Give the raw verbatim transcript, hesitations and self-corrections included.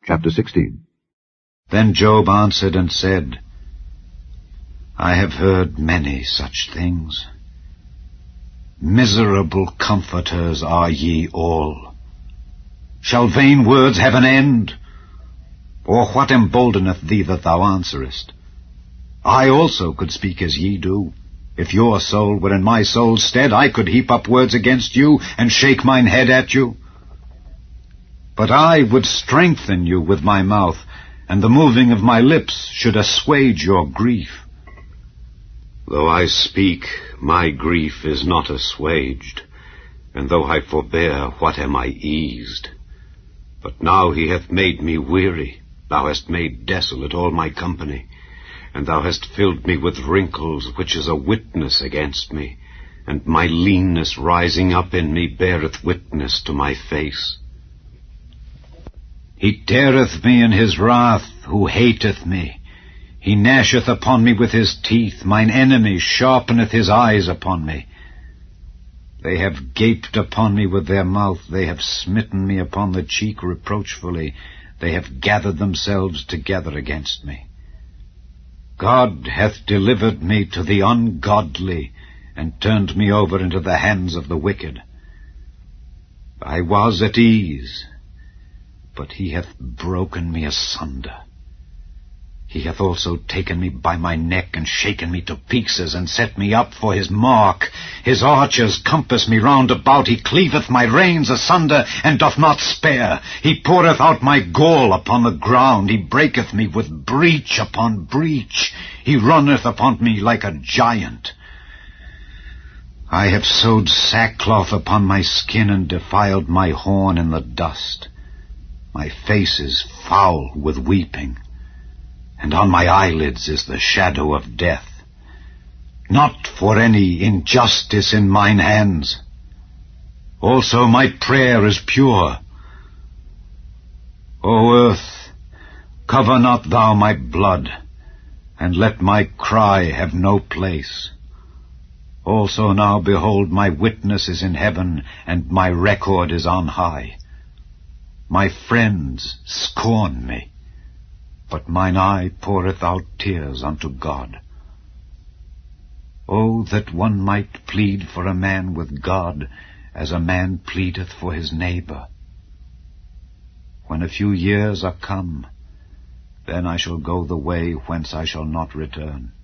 Chapter sixteen. Then Job answered and said, I have heard many such things. Miserable comforters are ye all. Shall vain words have an end? Or what emboldeneth thee that thou answerest? I also could speak as ye do. If your soul were in my soul's stead, I could heap up words against you, and shake mine head at you. But I would strengthen you with my mouth, and the moving of my lips should assuage your grief. Though I speak, my grief is not assuaged, and though I forbear, what am I eased? But now he hath made me weary, thou hast made desolate all my company, and thou hast filled me with wrinkles, which is a witness against me, and my leanness rising up in me beareth witness to my face. He teareth me in his wrath, who hateth me. He gnasheth upon me with his teeth. Mine enemy sharpeneth his eyes upon me. They have gaped upon me with their mouth. They have smitten me upon the cheek reproachfully. They have gathered themselves together against me. God hath delivered me to the ungodly, and turned me over into the hands of the wicked. I was at ease, but he hath broken me asunder. He hath also taken me by my neck, and shaken me to pieces, and set me up for his mark. His archers compass me round about. He cleaveth my reins asunder, and doth not spare. He poureth out my gall upon the ground. He breaketh me with breach upon breach. He runneth upon me like a giant. I have sewed sackcloth upon my skin, and defiled my horn in the dust. My face is foul with weeping, and on my eyelids is the shadow of death. Not for any injustice in mine hands. Also my prayer is pure. O earth, cover not thou my blood, and let my cry have no place. Also now, behold, my witness is in heaven, and my record is on high. My friends scorn me, but mine eye poureth out tears unto God. Oh, that one might plead for a man with God, as a man pleadeth for his neighbor. When a few years are come, then I shall go the way whence I shall not return.